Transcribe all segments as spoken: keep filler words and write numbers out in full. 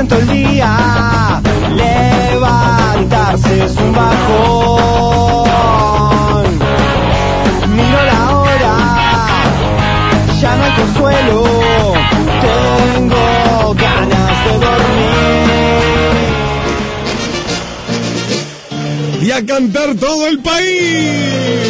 trabajan todo el día, levantarse es un bajón. Miro la hora, ya no hay consuelo, tengo ganas de dormir. Y a cantar todo el país.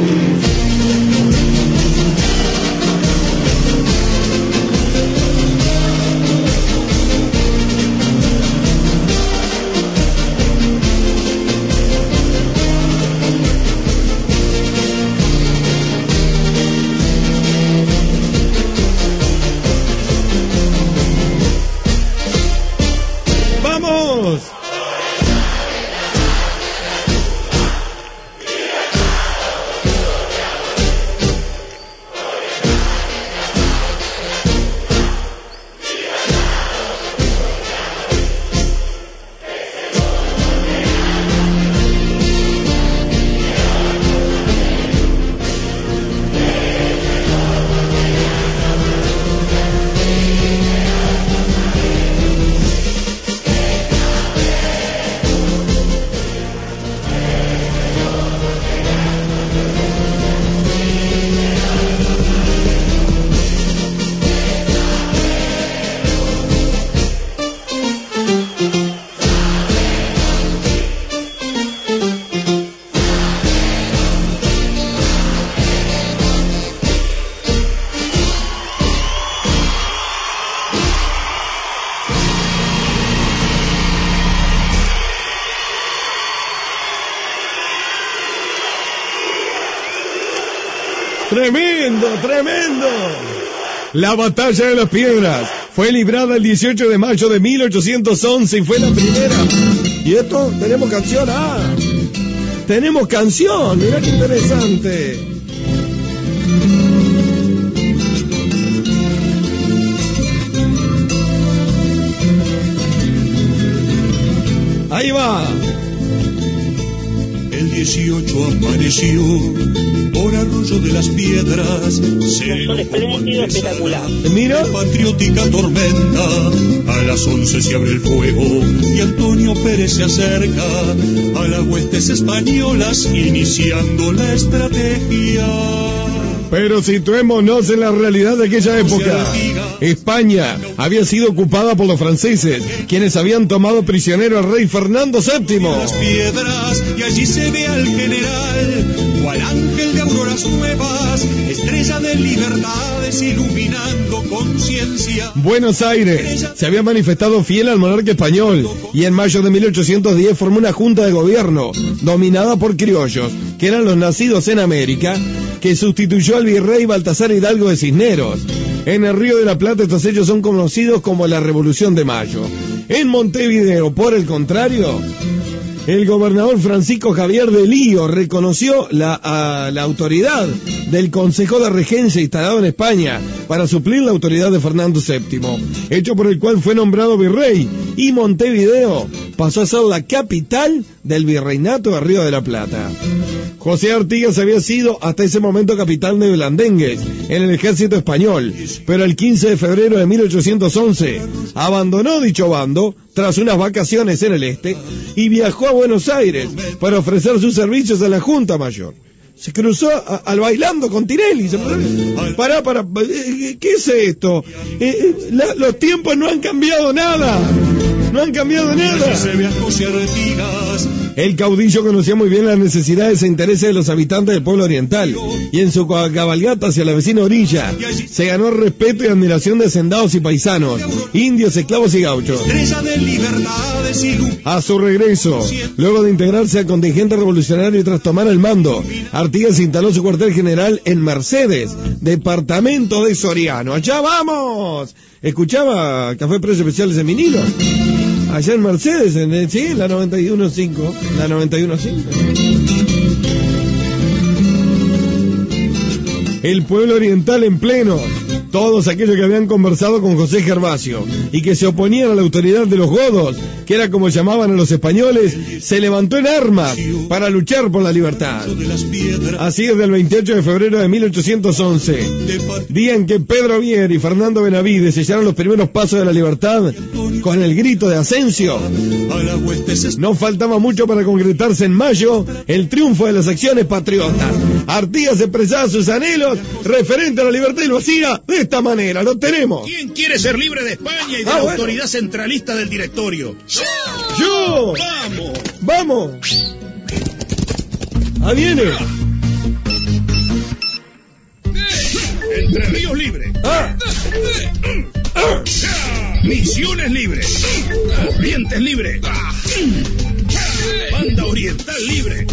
¡Tremendo, tremendo! La batalla de las piedras fue librada el dieciocho de mayo de mil ochocientos once y fue la primera. ¿Y esto? Tenemos canción, ah. Tenemos canción, mirá qué interesante. Ahí va. El dieciocho amaneció por Arroyo de las Piedras, sereno como espectacular. Mira, patriótica tormenta. A las once se abre el fuego y Antonio Pérez se acerca a las huestes españolas iniciando la estrategia. pero situémonos en la realidad de aquella época. España había sido ocupada por los franceses, quienes habían tomado prisionero al rey Fernando séptimo. Las piedras, y allí se ve al general, cual ángel de auroras nuevas, estrella de libertades iluminando conciencia. Buenos Aires se había manifestado fiel al monarca español y en mayo de mil ochocientos diez formó una junta de gobierno dominada por criollos, que eran los nacidos en América, que sustituyó al virrey Baltasar Hidalgo de Cisneros. En el Río de la Plata estos hechos son conocidos como la Revolución de Mayo. En Montevideo, por el contrario, el gobernador Francisco Javier de Lío reconoció la, a, la autoridad del Consejo de Regencia instalado en España para suplir la autoridad de Fernando séptimo, hecho por el cual fue nombrado virrey, y Montevideo pasó a ser la capital del virreinato de Río de la Plata. José Artigas había sido hasta ese momento capitán de Blandengues en el ejército español, pero el quince de febrero de mil ochocientos once abandonó dicho bando tras unas vacaciones en el este y viajó a Buenos Aires para ofrecer sus servicios a la Junta Mayor. Se cruzó a, al bailando con Tinelli. Se pará, para, ¿qué es esto? Eh, la, los tiempos no han cambiado nada. No han cambiado nada. El caudillo conocía muy bien las necesidades e intereses de los habitantes del pueblo oriental, y en su cabalgata hacia la vecina orilla se ganó el respeto y admiración de hacendados y paisanos, indios, esclavos y gauchos. A su regreso, luego de integrarse al contingente revolucionario y tras tomar el mando, Artigas instaló su cuartel general en Mercedes, departamento de Soriano. ¡Allá vamos! ¿Escuchaba Café Precios Especiales en vinilo? Allá en Mercedes, en el, sí, en la noventa y uno punto cinco, la noventa y uno punto cinco. El pueblo oriental en pleno, Todos aquellos que habían conversado con José Gervasio y que se oponían a la autoridad de los godos, que era como llamaban a los españoles, se levantó en armas para luchar por la libertad. Así es, del veintiocho de febrero de mil ochocientos once, día en que Pedro Vier y Fernando Benavides sellaron los primeros pasos de la libertad con el grito de Asensio. No faltaba mucho para concretarse en mayo el triunfo de las acciones patriotas. Artigas expresaba sus anhelos referente a la libertad y lo hacía de esta manera. Lo tenemos. ¿Quién quiere ser libre de España y de ah, la bueno. autoridad centralista del directorio? ¡Yo! ¡Yo! ¡Vamos! ¡Vamos! ¡Ahí viene! Entre Ríos Libre. ¡Ah! ¡Ah! Misiones Libre. Corrientes Libre. Banda Oriental Libre.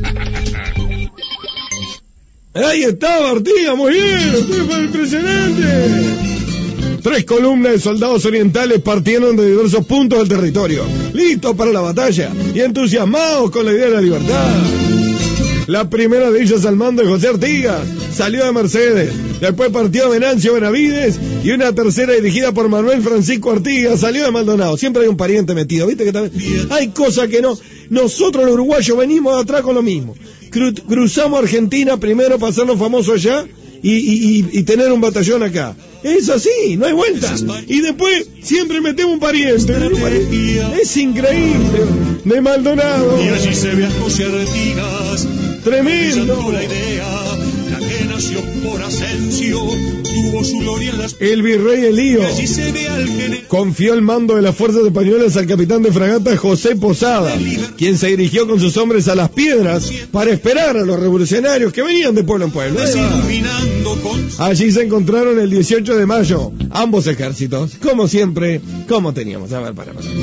Ahí estaba Artigas, muy bien, usted fue impresionante. Tres columnas de soldados orientales partieron de diversos puntos del territorio, listos para la batalla y entusiasmados con la idea de la libertad. La primera de ellas al mando de José Artigas salió de Mercedes, después partió Venancio Benavides y una tercera dirigida por Manuel Francisco Artigas salió de Maldonado. Siempre hay un pariente metido, ¿viste? Que también hay cosas que no. Nosotros los uruguayos venimos de atrás con lo mismo. Cru cruzamos Argentina primero para hacernos famosos allá y, y, y, y tener un batallón acá. Es así, no hay vuelta. Y después siempre metemos un pariente. Es increíble. De Maldonado. Y allí se ve a José Artigas. Tremendo. La idea, la que nació por Asensio, tuvo su gloria en las... El virrey Elío Y allí se ve al general. confió el mando de las fuerzas españolas al capitán de fragata José Posada, quien se dirigió con sus hombres a Las Piedras para esperar a los revolucionarios que venían de pueblo en pueblo. Iluminando con... Allí se encontraron el dieciocho de mayo ambos ejércitos, como siempre, como teníamos. A ver, para, para.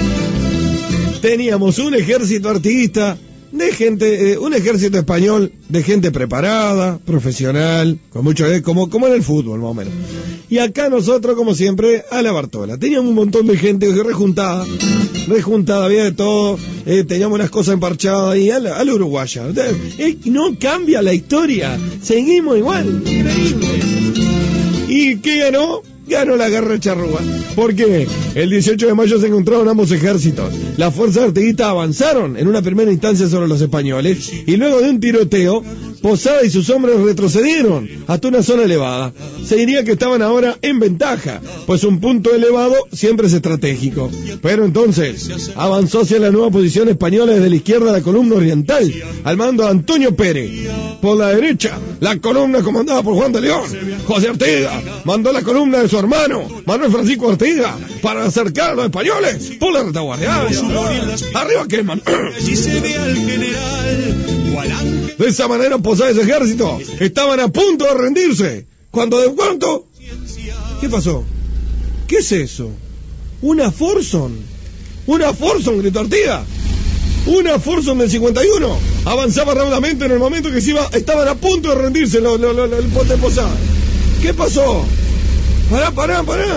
Teníamos un ejército artiguista de gente, eh, un ejército español de gente preparada, profesional, con mucho, eh, como, como en el fútbol más o menos. Y acá nosotros, como siempre, a la Bartola. Teníamos un montón de gente rejuntada, rejuntada, había de todo, eh, teníamos unas cosas emparchadas y a la, a la uruguaya. Eh, no cambia la historia, seguimos igual, increíble. ¿Y qué ganó? Ganó la guerra de Charrúa. ¿Por qué? El dieciocho de mayo se encontraron ambos ejércitos. Las fuerzas artiguistas avanzaron en una primera instancia sobre los españoles y luego de un tiroteo, Posada y sus hombres retrocedieron hasta una zona elevada. Se diría que estaban ahora en ventaja, pues un punto elevado siempre es estratégico. Pero entonces avanzó hacia la nueva posición española desde la izquierda la columna oriental, al mando de Antonio Pérez. Por la derecha, la columna comandada por Juan de León. José Artigas mandó la columna de su hermano, Manuel Francisco Artigas, para acercar a los españoles por la retaguardia. Arriba queman. Allí se ve al general. De esa manera, Posada y su ejército estaban a punto de rendirse. Cuando de pronto, ¿qué pasó? ¿Qué es eso? Una Forson. Una Forson, gritó Artigas. Una Forson del cincuenta y uno avanzaba rápidamente en el momento que se iba, estaban a punto de rendirse lo, lo, lo, el bote de Posada. ¿Qué pasó? Pará, pará, pará.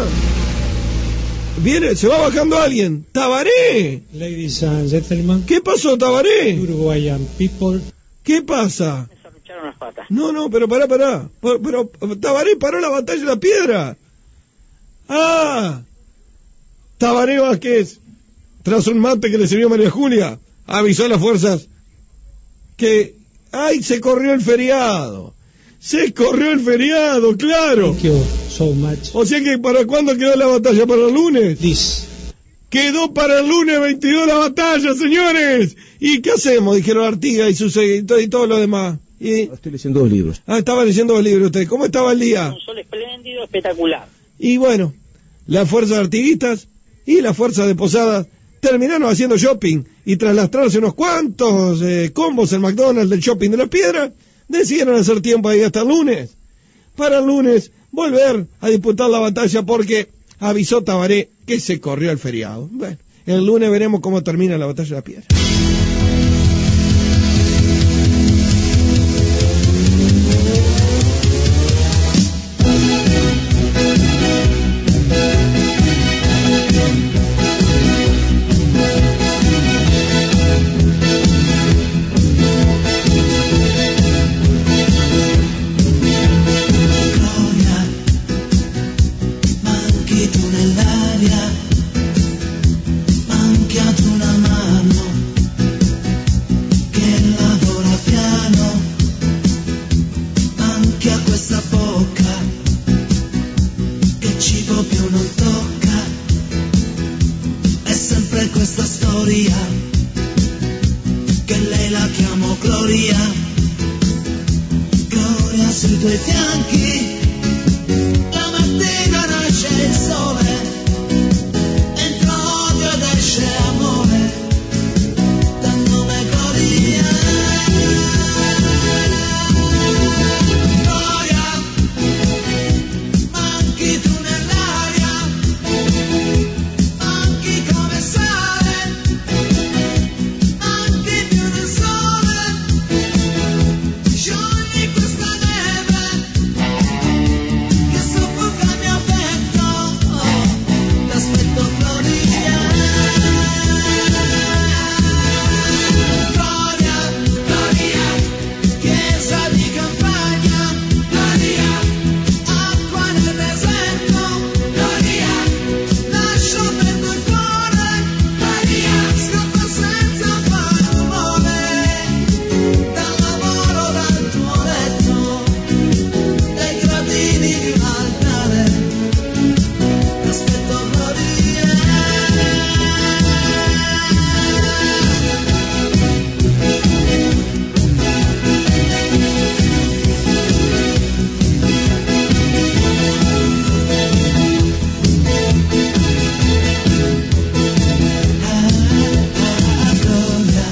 Viene, se va bajando alguien. ¡Tabaré! Ladies and gentlemen, ¿Qué pasó, Tabaré? Uruguayan people. ¿Qué pasa? Se arrucharon las patas. No, no, pero pará, pará. Pero, pero Tabaré paró la batalla de la piedra. ¡Ah! Tabaré Vázquez, tras un mate que le sirvió María Julia, avisó a las fuerzas que... ¡Ay, se corrió el feriado! ¡Se corrió el feriado, claro! Thank you so much. O sea que, ¿para cuándo quedó la batalla? ¿Para el lunes? This. Quedó para el lunes veintidós la batalla, señores. ¿Y qué hacemos? Dijeron Artigas y sus seguidores y todo lo demás. ¿Y? Estoy leyendo dos libros. Ah, estaba leyendo dos libros usted. ¿Cómo estaba el día? Un sol espléndido, espectacular. Y bueno, las fuerzas artiguistas y las fuerzas de Posadas terminaron haciendo shopping y tras lastrarse unos cuantos eh, combos en McDonald's del shopping de la piedra, decidieron hacer tiempo ahí hasta el lunes. Para el lunes volver a disputar la batalla porque avisó Tabaré que se corrió el feriado. Bueno, el lunes veremos cómo termina la batalla de la piedra. sempre questa storia, che lei la chiamo Gloria, Gloria sui tuoi fianchi, la mattina nasce il sole, entra odio ed esce amore, dal nome Gloria. Gloria, manchi tu nell'aria, manchi come sale, manchi più del sole, sciogli questa neve che soffoca il mio petto, t'aspetto Gloria. Gloria, Gloria, chiesa di campagna, Gloria, acqua nel deserto, Gloria, lascio perdo il cuore, Gloria, scappa senza fare rumore, dal lavoro, dal tuo letto, dai gradini di un altare, t'aspetto Gloria. Gloria,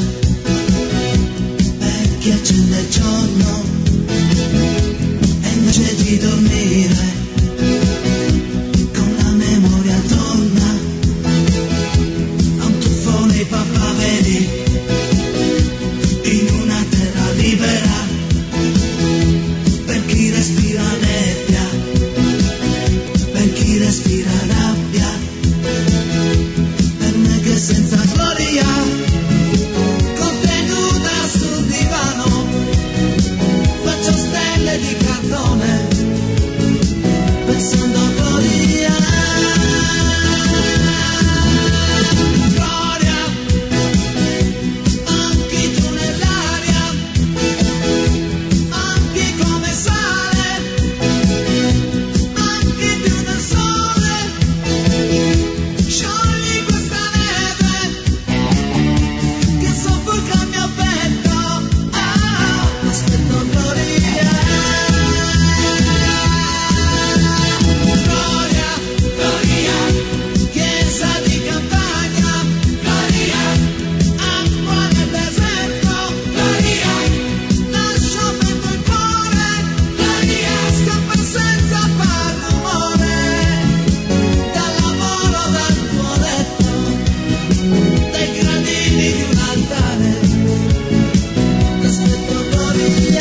per chi accende il giorno e invece di dormire con la memoria torna a un tuffo nei papaveri in una terra libera, per chi respira nebbia, per chi respira rabbia, per me che senza gloria, contenuta sul divano, faccio stelle di cartone, pensando a gloria. Gloria, manchi tu nell'aria, manchi come sale, manchi più del sole, sciogli questa neve che soffoca il mio petto, ah, aspetto Gloria. Gloria, Gloria, chiesa di campagna, Gloria, acqua nel deserto, Gloria, lascio perdo il cuore, Gloria, scappa senza far rumore, dal lavoro, dal tuo letto, dai gradini di un altare, t'aspetto Gloria.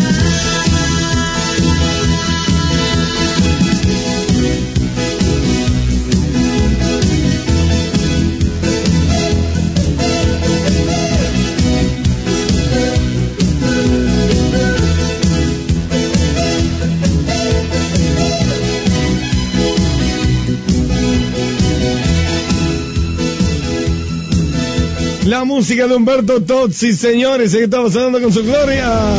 La música de Umberto Tozzi, señores, que estamos sonando con su Gloria.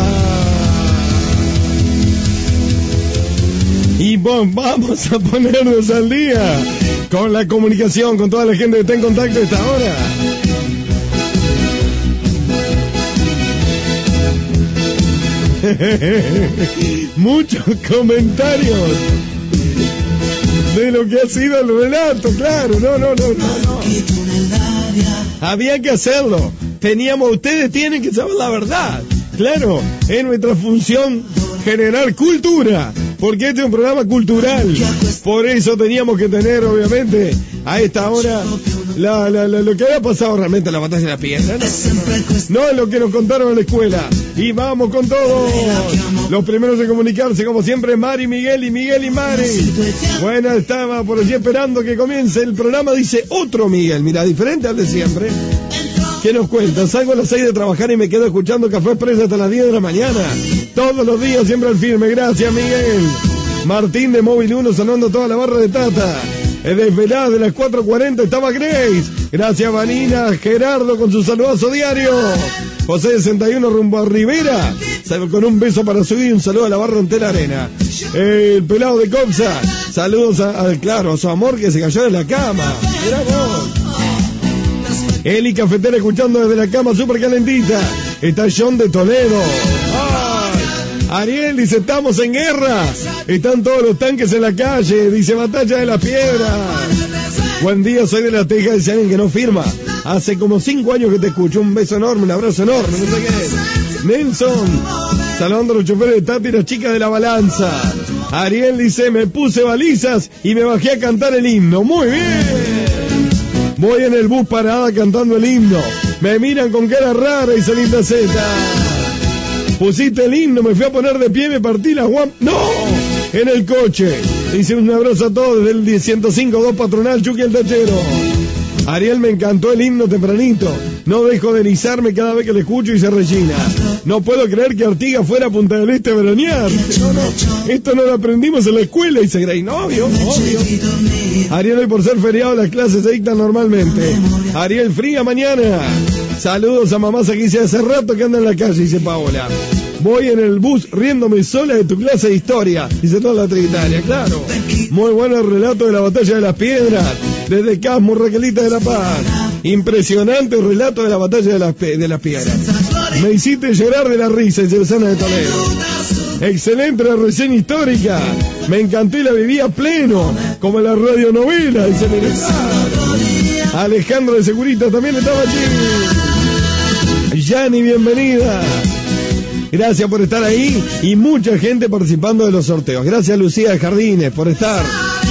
Y bon, vamos a ponernos al día con la comunicación con toda la gente que está en contacto a esta hora. Muchos comentarios de lo que ha sido el relato, claro, no, no, no, no, no. Había que hacerlo. Teníamos, ustedes tienen que saber la verdad. Claro, es nuestra función generar cultura, porque este es un programa cultural. Por eso teníamos que tener, obviamente, a esta hora, la, la, la, lo que había pasado realmente en la batalla de la piedra. No, no es lo que nos contaron en la escuela. Y vamos con todos. Los primeros en comunicarse, como siempre, Mari, Miguel y Miguel y Mari. Bueno, estaba por allí esperando que comience el programa. Dice otro Miguel, mira, diferente al de siempre. ¿Qué nos cuenta? Salgo a las seis de trabajar y me quedo escuchando Café Express hasta las diez de la mañana. Todos los días, siempre al firme. Gracias, Miguel. Martín de Móvil uno sonando toda la barra de Tata. Desvelada de las cuatro cuarenta estaba Grace. Gracias, Vanina. Gerardo con su saludazo diario. José sesenta y uno rumbo a Rivera. Con un beso para su y un saludo a la barra entera arena. El pelado de Coxa. Saludos a, a, claro, a su amor que se cayó de la cama. Mirá vos. Eli Cafetera escuchando desde la cama súper calentita. Está John de Toledo. ¡Ay! Ariel dice, estamos en guerra. Están todos los tanques en la calle. Dice, batalla de las piedras. Buen día, soy de La Teja, dice alguien que no firma. Hace como cinco años que te escucho. Un beso enorme, un abrazo enorme, no sé qué. Nelson, saludando a los choferes de Tati y las chicas de la balanza. Ariel dice, me puse balizas y me bajé a cantar el himno. Muy bien. Voy en el bus parada cantando el himno. Me miran con cara rara y Linda Z. Pusiste el himno, me fui a poner de pie, me partí la guam... ¡No! En el coche. Dice un abrazo a todos desde el ciento cinco dos Patronal, Chucky el Tachero. Ariel, me encantó el himno tempranito. No dejo de erizarme cada vez que le escucho y se rellena. No puedo creer que Artigas fuera a Punta del Este a veronear. No, no, esto no lo aprendimos en la escuela, dice Grey. No, obvio, obvio. Ariel, hoy por ser feriado las clases se dictan normalmente. Ariel, fría mañana. Saludos a mamás aquí, dice hace rato que anda en la calle, dice Paola. Voy en el bus riéndome sola de tu clase de historia, dice toda la trinitaria, claro. Muy bueno el relato de la batalla de las piedras, desde Casmo, Raquelita de la Paz. Impresionante el relato de la batalla de las, de las piedras. Me hiciste llorar de la risa, dice Susana de Toledo. Excelente la reseña histórica. Me encantó y la viví a pleno, como en la radionovela, dice Mirezar. Alejandro de Seguritas también estaba allí. Yani, bienvenida. Gracias por estar ahí y mucha gente participando de los sorteos. Gracias Lucía de Jardines por estar.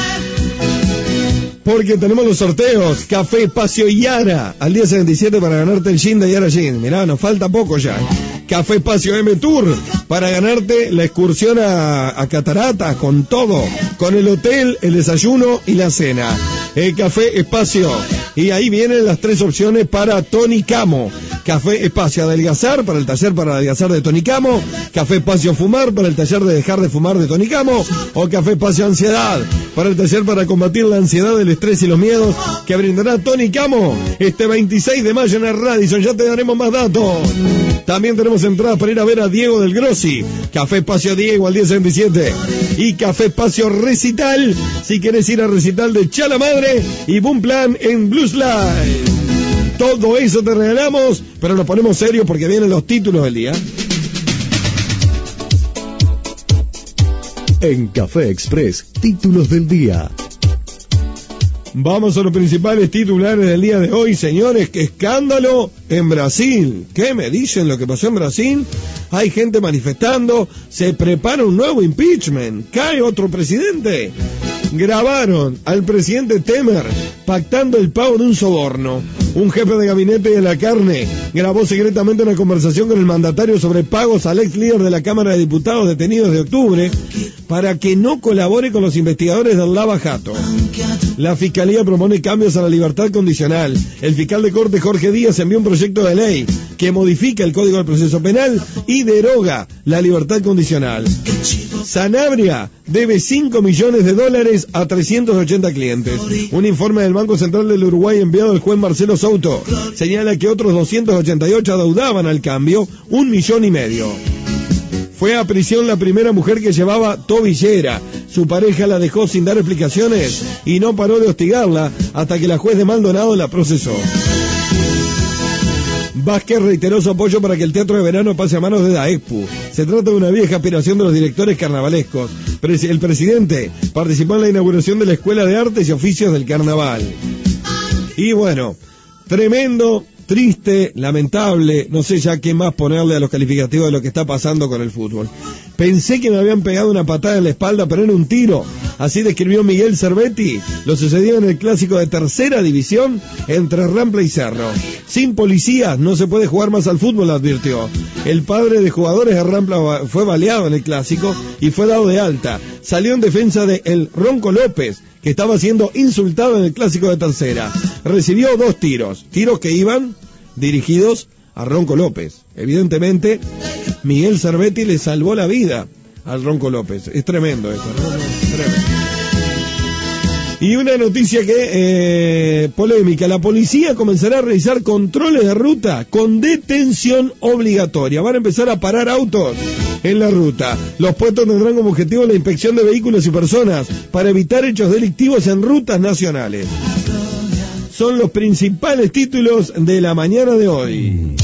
Porque tenemos los sorteos. Café Espacio Yara al día setenta y siete para ganarte el Gin de Yara Gin. Mirá, nos falta poco ya. Café Espacio M Tour para ganarte la excursión a, a Cataratas con todo. Con el hotel, el desayuno y la cena. El Café Espacio. Y ahí vienen las tres opciones para Tony Camo. Café Espacio Adelgazar para el taller para adelgazar de Tony Camo. Café Espacio Fumar para el taller de dejar de fumar de Tony Camo. O Café Espacio Ansiedad para el taller para combatir la ansiedad, el estrés y los miedos que brindará Tony Camo este veintiséis de mayo en el Radisson. Ya te daremos más datos. También tenemos entradas para ir a ver a Diego del Grossi. Café Espacio Diego al día setenta y siete. Y Café Espacio Recital si querés ir a recital de Chala Madre y Boom Plan en Blues Live. Todo eso te regalamos, pero nos ponemos serios porque vienen los títulos del día. En Café Express, títulos del día. Vamos a los principales titulares del día de hoy, señores. ¡Qué escándalo en Brasil! ¿Qué me dicen lo que pasó en Brasil? Hay gente manifestando, se prepara un nuevo impeachment, cae otro presidente. Grabaron al presidente Temer pactando el pago de un soborno. Un jefe de gabinete de la carne grabó secretamente una conversación con el mandatario sobre pagos al ex líder de la Cámara de Diputados detenido desde octubre para que no colabore con los investigadores del Lava Jato. La Fiscalía propone cambios a la libertad condicional. El fiscal de corte Jorge Díaz envió un proyecto de ley que modifica el Código del Proceso Penal y deroga la libertad condicional. Sanabria debe cinco millones de dólares a trescientos ochenta clientes. Un informe del Banco Central del Uruguay enviado al juez Marcelo Souto señala que otros doscientos ochenta y ocho adeudaban al cambio un millón y medio. Fue a prisión la primera mujer que llevaba tobillera. Su pareja la dejó sin dar explicaciones y no paró de hostigarla hasta que la juez de Maldonado la procesó. Vázquez reiteró su apoyo para que el teatro de verano pase a manos de DAESPU. Se trata de una vieja aspiración de los directores carnavalescos. El presidente participó en la inauguración de la Escuela de Artes y Oficios del Carnaval. Y bueno, tremendo, triste, lamentable, no sé ya qué más ponerle a los calificativos de lo que está pasando con el fútbol. Pensé que me habían pegado una patada en la espalda, pero era un tiro. Así describió Miguel Cervetti lo sucedido en el clásico de tercera división entre Rampla y Cerro. Sin policías no se puede jugar más al fútbol, advirtió. El padre de jugadores de Rampla fue baleado en el clásico y fue dado de alta. Salió en defensa de el Ronco López, que estaba siendo insultado en el clásico de tercera. Recibió dos tiros, tiros que iban dirigidos a Ronco López. Evidentemente, Miguel Cervetti le salvó la vida al Ronco López. Es tremendo esto, ¿no? Es tremendo. Y una noticia que, eh, polémica, la policía comenzará a realizar controles de ruta con detención obligatoria. Van a empezar a parar autos en la ruta. Los puestos tendrán como objetivo la inspección de vehículos y personas para evitar hechos delictivos en rutas nacionales. son los principales títulos de la mañana de hoy.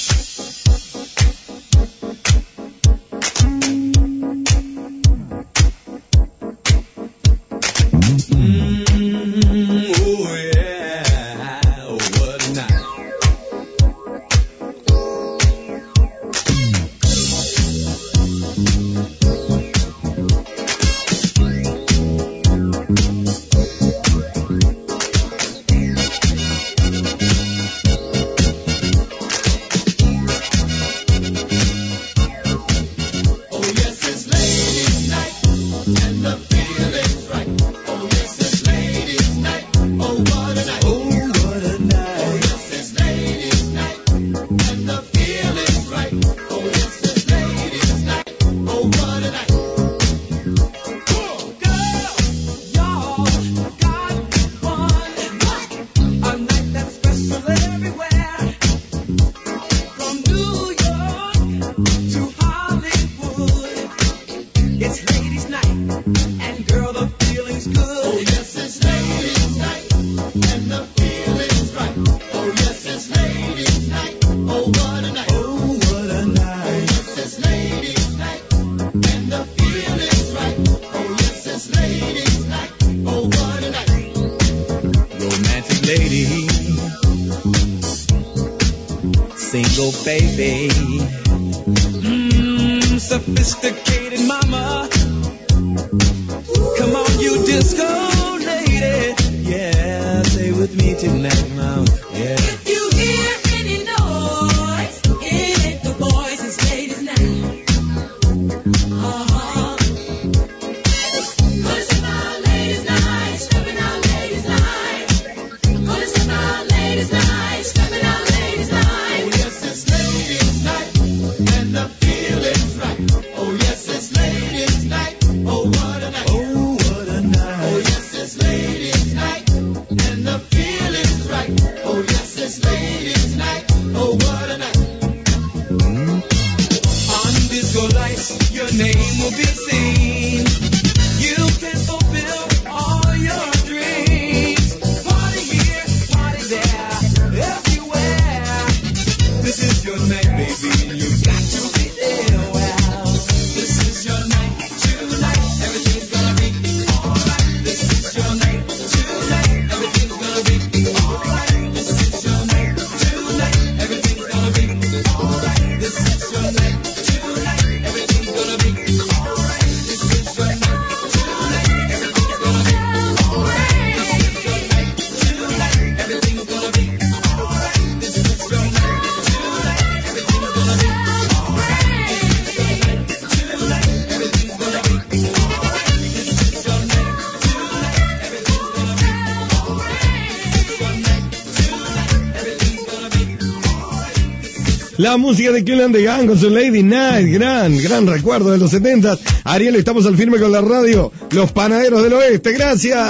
La música de Kool and the Gang con su Lady Night, gran, gran recuerdo de los setentas. Ariel, estamos al firme con la radio. Los Panaderos del Oeste, gracias.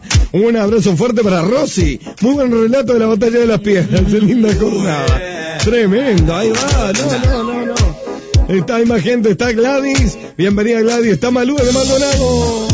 Un abrazo fuerte para Rosy. Muy buen relato de la batalla de las piedras. Linda jornada. Tremendo, ahí va. No, no, no, no. Está, hay más gente, está Gladys. Bienvenida Gladys. Está Malú de Maldonado.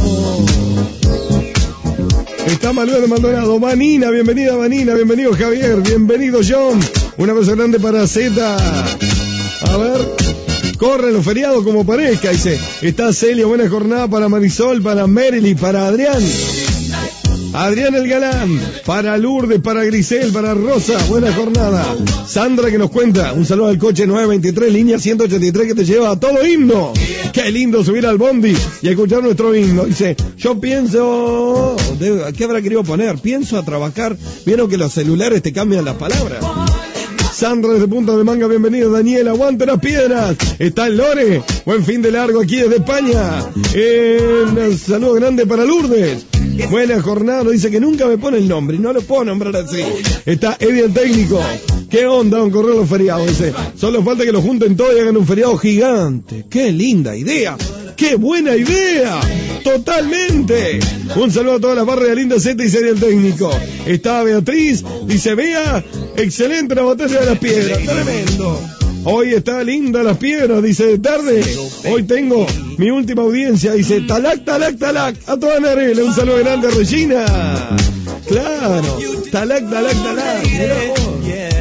Está Malú de Maldonado. Vanina, bienvenida Vanina. Bienvenido Javier. Bienvenido John. Un abrazo grande para Zeta. A ver. Corren los feriados como parezca, dice. Está Celia, buena jornada para Marisol, para Merily, para Adrián. Adrián el Galán, para Lourdes, para Grisel, para Rosa, buena jornada. Sandra que nos cuenta, un saludo al coche nueve veintitrés, línea ciento ochenta y tres que te lleva a todo himno. Qué lindo subir al bondi y escuchar nuestro himno. Dice, yo pienso, ¿qué habrá querido poner? Pienso a trabajar. Vieron que los celulares te cambian las palabras. Sandra desde Punta de Manga, bienvenido. Daniel, aguante las piedras. Está el Lore, buen fin de largo aquí desde España. Eh, un saludo grande para Lourdes. Buena jornada, dice que nunca me pone el nombre y no lo puedo nombrar así. Está Eddie el técnico. ¿Qué onda con correr los feriados? Dice, solo falta que lo junten todo y hagan un feriado gigante. ¡Qué linda idea! ¡Qué buena idea! ¡Totalmente! Un saludo a todas las barras de Linda Z y Serie el técnico. Está Beatriz, dice, vea, excelente la batalla de las piedras, tremendo. Hoy está linda las piedras, dice, de tarde. Hoy tengo mi última audiencia, dice, talac, talac, talac. A toda Narela, un saludo grande a Regina. Claro, Talac, talac, talac. Mirá vos.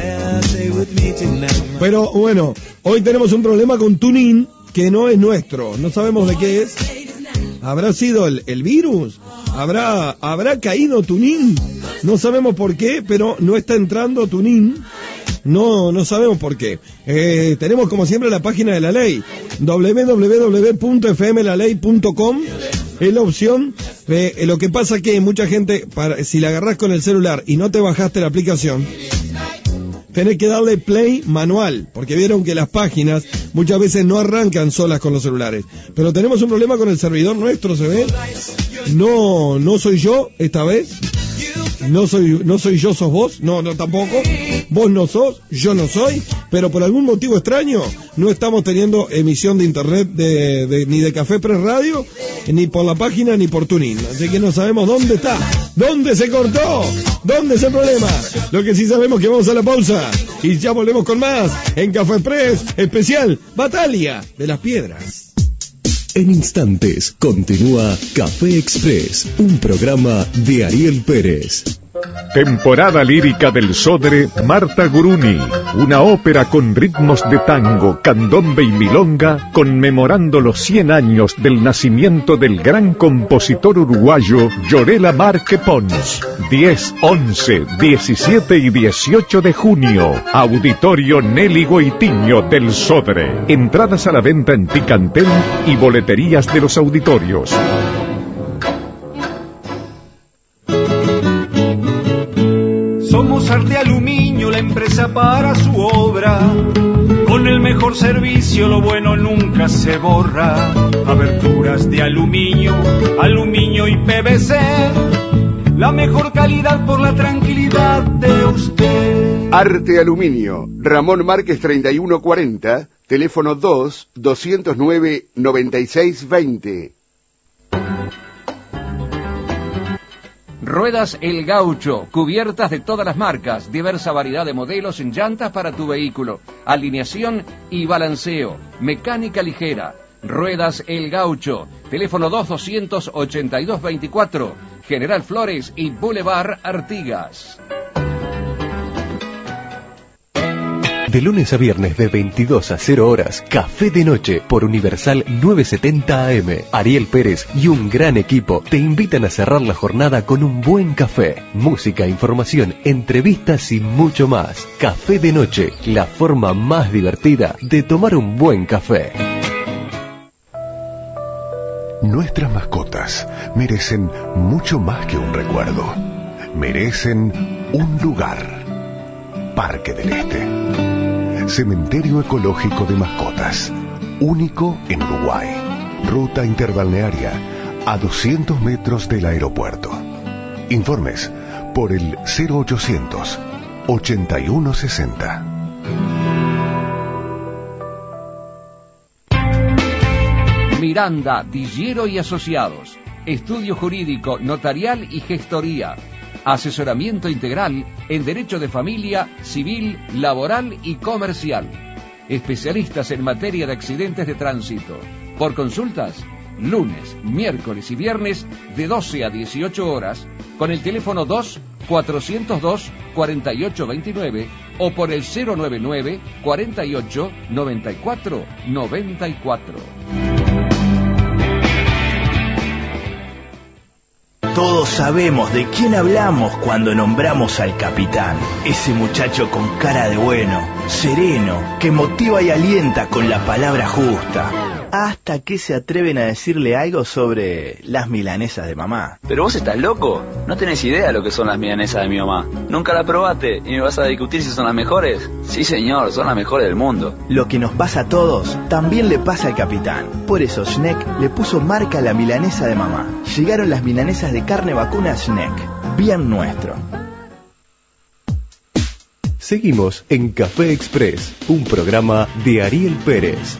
Pero bueno, hoy tenemos un problema con TuneIn que no es nuestro. No sabemos de qué es. ¿Habrá sido el, el virus? ¿Habrá, ¿Habrá caído TuneIn? No sabemos por qué, pero no está entrando TuneIn. No, no sabemos por qué. Eh, tenemos como siempre la página de la ley, doble u doble u doble u punto f m la ley punto com. Es la opción. Eh, lo que pasa que mucha gente, para, si la agarrás con el celular y no te bajaste la aplicación, tenés que darle play manual, porque vieron que las páginas muchas veces no arrancan solas con los celulares. Pero tenemos un problema con el servidor nuestro, ¿se ve? No, no soy yo esta vez. No soy, no soy yo, sos vos. No, no tampoco. Vos no sos, yo no soy. Pero por algún motivo extraño no estamos teniendo emisión de internet de, de, ni de Café Press Radio, ni por la página ni por TuneIn. Así que no sabemos dónde está, dónde se cortó, dónde es el problema. Lo que sí sabemos es que vamos a la pausa y ya volvemos con más en Café Press especial Batalla de las Piedras. En instantes continúa Café Express, un programa de Ariel Pérez. Temporada lírica del Sodre, Marta Guruni, una ópera con ritmos de tango, candombe y milonga, conmemorando los cien años del nacimiento del gran compositor uruguayo Llorela Marque Pons. diez, once, diecisiete y dieciocho de junio, Auditorio Nelly Goitiño del Sodre. Entradas a la venta en Ticantel y boleterías de los auditorios. Somos Arte Aluminio, la empresa para su obra. Con el mejor servicio, lo bueno nunca se borra. Aberturas de aluminio, aluminio y P V C. La mejor calidad por la tranquilidad de usted. Arte Aluminio, Ramón Márquez treinta y uno cuarenta, teléfono dos, doscientos nueve, noventa y seis veinte. Ruedas El Gaucho, cubiertas de todas las marcas, diversa variedad de modelos en llantas para tu vehículo, alineación y balanceo, mecánica ligera. Ruedas El Gaucho, teléfono dos, doscientos ochenta y dos veinticuatro, General Flores y Boulevard Artigas. De lunes a viernes de veintidós a cero horas, Café de Noche por Universal novecientos setenta A M. Ariel Pérez y un gran equipo te invitan a cerrar la jornada con un buen café. Música, información, entrevistas y mucho más. Café de Noche, la forma más divertida de tomar un buen café. Nuestras mascotas merecen mucho más que un recuerdo. Merecen un lugar. Parque del Este. Cementerio ecológico de mascotas, único en Uruguay. Ruta interbalnearia a doscientos metros del aeropuerto. Informes por el cero ochocientos, ochenta y uno sesenta. Miranda, Tillero y Asociados. Estudio jurídico, notarial y gestoría. Asesoramiento integral en derecho de familia, civil, laboral y comercial. Especialistas en materia de accidentes de tránsito. Por consultas, lunes, miércoles y viernes de doce a dieciocho horas con el teléfono dos, cuatrocientos dos, cuarenta y ocho veintinueve o por el cero noventa y nueve, cuarenta y ocho, noventa y cuatro, noventa y cuatro. Todos sabemos de quién hablamos cuando nombramos al capitán. Ese muchacho con cara de bueno, sereno, que motiva y alienta con la palabra justa. Hasta que se atreven a decirle algo sobre las milanesas de mamá. ¿Pero vos estás loco? No tenés idea de lo que son las milanesas de mi mamá. ¿Nunca la probaste y me vas a discutir si son las mejores? Sí, señor, son las mejores del mundo. Lo que nos pasa a todos, también le pasa al capitán. Por eso Schneck le puso marca a la milanesa de mamá. Llegaron las milanesas de carne vacuna Schneck. Bien nuestro. Seguimos en Café Express, un programa de Ariel Pérez.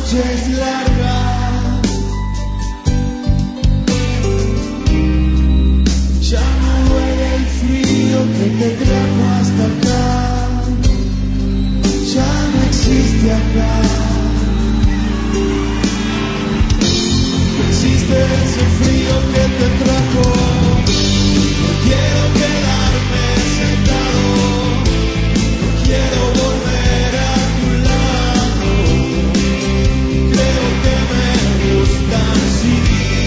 noche es larga, ya no duele el frío que te trajo hasta acá, ya no existe acá, no existe ese frío que te trajo, no quiero quedarme sentado, no quiero volver a tu lado, creo que me gusta así.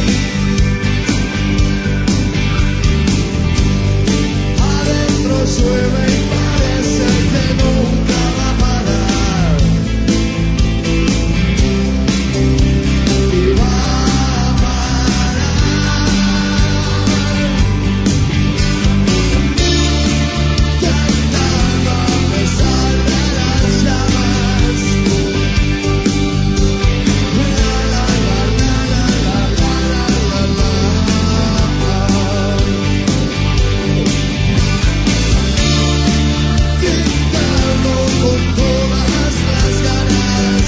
Adentro llueve y parece que nunca va a parar, y va a parar. Cantando a pesar de las llamas. La la la la la la la la la. Gritando con todas las ganas.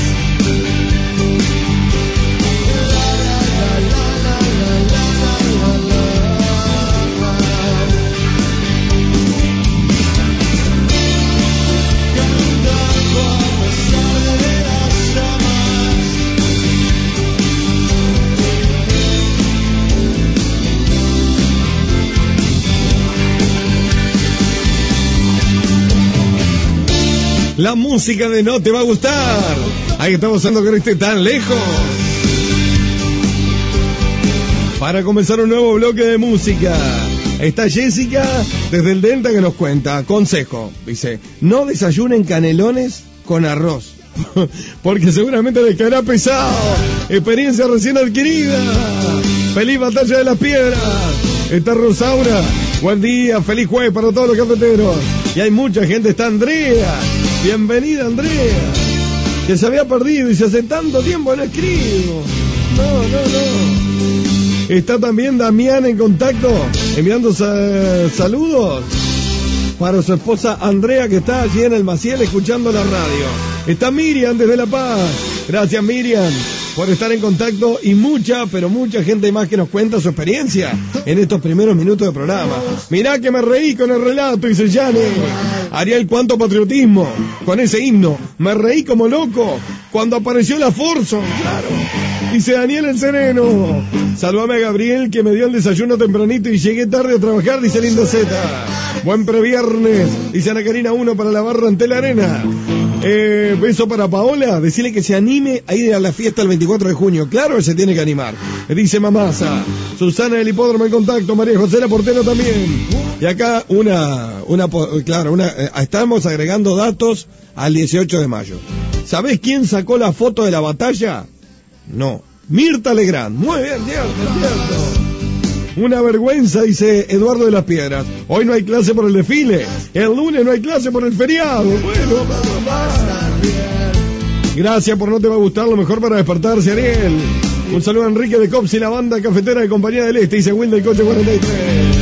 La la la la la la la la la. Cantando a pesar de las llamas. La música de No Te Va a Gustar. Ahí estamos hablando con este tan lejos. Para comenzar un nuevo bloque de música. Está Jessica desde el Delta que nos cuenta. Consejo. Dice, no desayunen canelones con arroz. Porque seguramente les caerá pesado. Experiencia recién adquirida. Feliz batalla de las piedras. Está Rosaura. Buen día, feliz jueves para todos los cafeteros. Y hay mucha gente, está Andrea. Bienvenida, Andrea. Que se había perdido y se hace tanto tiempo no escribo. No, no, no. Está también Damián en contacto, enviando sa- saludos para su esposa Andrea, que está allí en el Maciel escuchando la radio. Está Miriam desde La Paz. Gracias, Miriam, por estar en contacto, y mucha, pero mucha gente más que nos cuenta su experiencia en estos primeros minutos de programa. Mirá que me reí con el relato, dice Yane. Ariel, cuánto patriotismo con ese himno. Me reí como loco cuando apareció la Forzo. Claro. Dice Daniel el Sereno. Saludame a Gabriel, que me dio el desayuno tempranito y llegué tarde a trabajar, dice Linda Z. Buen previernes, dice Ana Karina uno para la barra ante la arena. Eh, beso para Paola, decirle que se anime a ir a la fiesta el veinticuatro de junio. Claro que se tiene que animar. Dice Mamasa. Susana del Hipódromo en contacto, María José la Portero también. Y acá una, una, claro, una, eh, estamos agregando datos al dieciocho de mayo. ¿Sabés quién sacó la foto de la batalla? No. Mirta Legrand. Muy bien, cierto, cierto. Una vergüenza, dice Eduardo de las Piedras. Hoy no hay clase por el desfile. El lunes no hay clase por el feriado. Bueno, gracias por No Te Va a Gustar, lo mejor para despertarse, Ariel. Un saludo a Enrique de Cops y la banda cafetera de Compañía del Este, dice Will del Coche cuarenta y tres.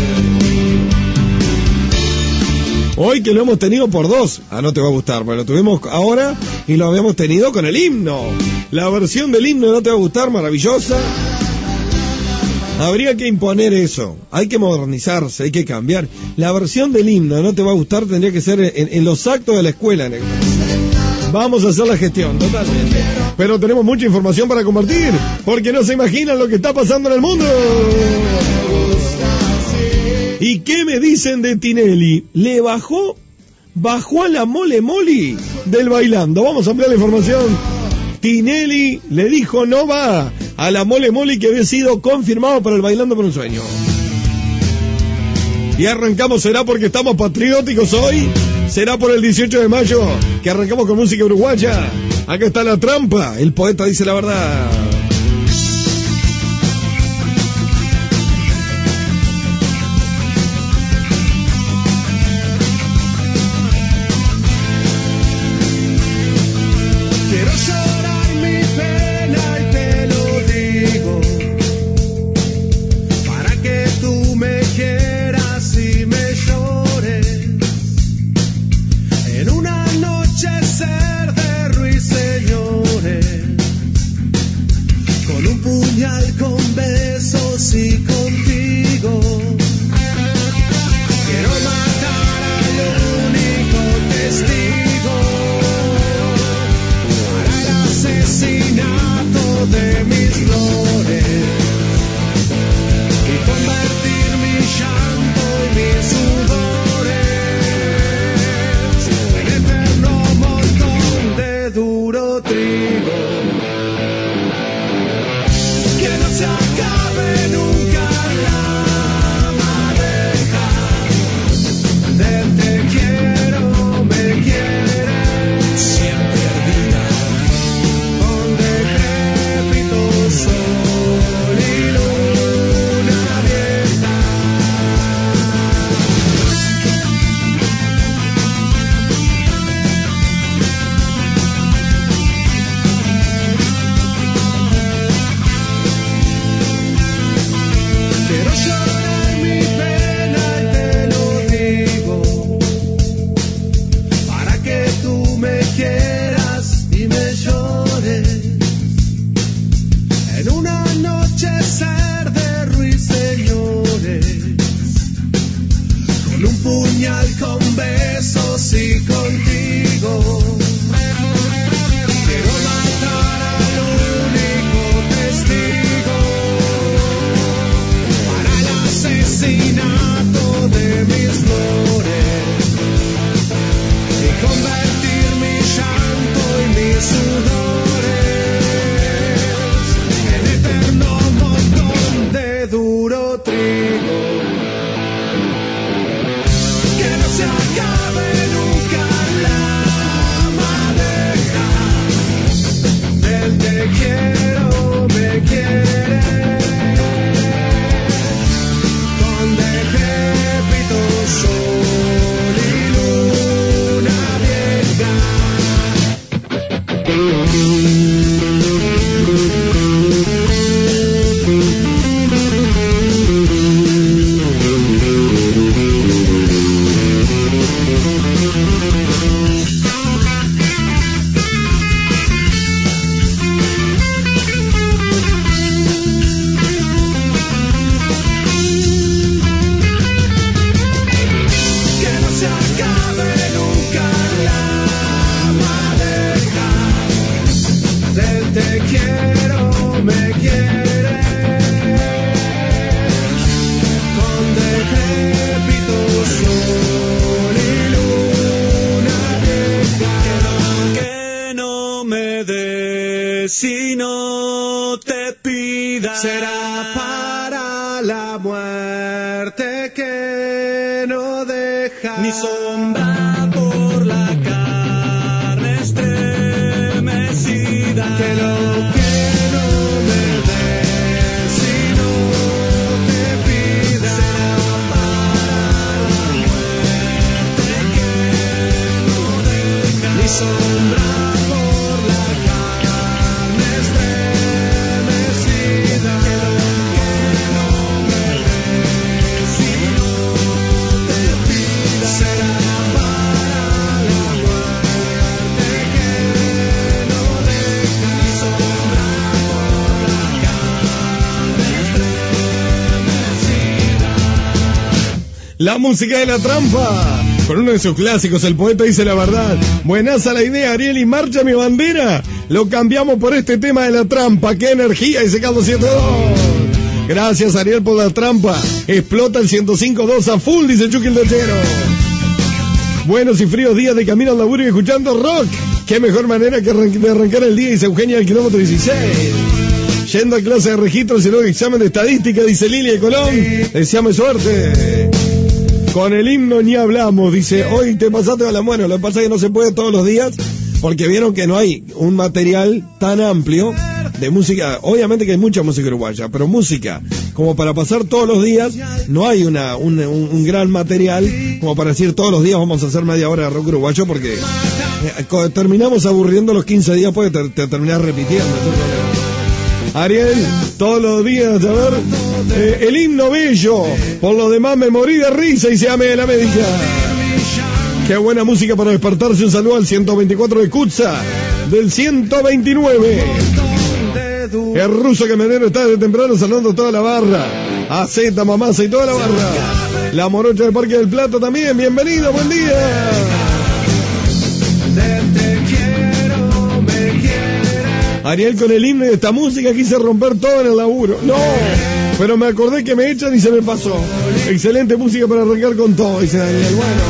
Hoy que lo hemos tenido por dos, a No Te Va a Gustar, pues lo tuvimos ahora y lo habíamos tenido con el himno. La versión del himno de No Te Va a Gustar, maravillosa. Habría que imponer eso, hay que modernizarse, hay que cambiar. La versión del himno de No Te Va a Gustar tendría que ser en, en los actos de la escuela. Vamos a hacer la gestión, totalmente. Pero tenemos mucha información para compartir, porque no se imaginan lo que está pasando en el mundo. ¿Y qué me dicen de Tinelli? ¿Le bajó? ¿Bajó a la mole moli del bailando? Vamos a ampliar la información. Tinelli le dijo no va a la mole moli que había sido confirmado para el Bailando por un Sueño. Y arrancamos, ¿será porque estamos patrióticos hoy? ¿Será por el dieciocho de mayo que arrancamos con música uruguaya? Acá está La Trampa, el poeta dice la verdad. asesinato de mis flores y convertir mi llanto y mis sudores en eterno montón de duro trigo. Que no se acabe nunca la madeja del te quiero, me quiere siempre ardida con decrépito sol y luna vieja. Quiero llorar mi pena y te lo digo, para que tú me quieras y me llores. En un anochecer de ruiseñores, con un puñal, con besos y contigo. Quiero matar al único testigo para el asesinato de mis flores y convertir mi llanto y mis sudores en eterno montón de duro trigo. Que no se acabe nunca la madeja del te quiero, me quiere con decrépito sol y luna vieja. Que no se acabe nunca la madeja del te quiero, me quiere con decrépito sol y luna vieja. Que no me des si no te pida, será para la muerte que no deja ni sombra por la carne estremecida. Que lo que no me des si no te pida, será para la muerte que no deja ni sombra por la carne estremecida. Que lo que no me des si no te pida, será para la muerte que no deja ni sombra por la carne estremecida. La música de La Trampa, con uno de sus clásicos, El poeta dice la verdad. Buenaza la idea, Ariel, y marcha mi bandera. Lo cambiamos por este tema de La Trampa. ¡Qué energía! Dice Carlos ciento dos. Gracias, Ariel, por La Trampa. Explota el ciento cinco punto dos a full, dice Chucky el Dochero. Buenos y fríos días de camino al laburo y escuchando rock. Qué mejor manera que arran- de arrancar el día, dice Eugenia del kilómetro dieciséis. Yendo a clase de registros y luego examen de estadística, dice Lilia de Colón. Deseame suerte. Con el himno ni hablamos, dice, hoy te pasaste a la mano. Lo que pasa es que no se puede todos los días, porque vieron que no hay un material tan amplio de música. Obviamente que hay mucha música uruguaya, pero música como para pasar todos los días, no hay una un, un, un gran material como para decir todos los días vamos a hacer media hora de rock uruguayo, porque eh, terminamos aburriendo los quince días, porque te, te terminás repitiendo. Ariel, todos los días, a ver, eh, el himno bello, por lo demás me morí de risa y se ame de la médica. Qué buena música para despertarse. Un saludo al ciento veinticuatro de Kutza, del ciento veintinueve. El ruso camionero está desde temprano saludando a toda la barra. A Z, Mamasa y toda la barra. La morocha del Parque del Plata también, bienvenido, buen día. Ariel, con el himno y esta música quise romper todo en el laburo. No, pero me acordé que me echan y se me pasó. Excelente música para arrancar con todo, dice Daniel. Bueno.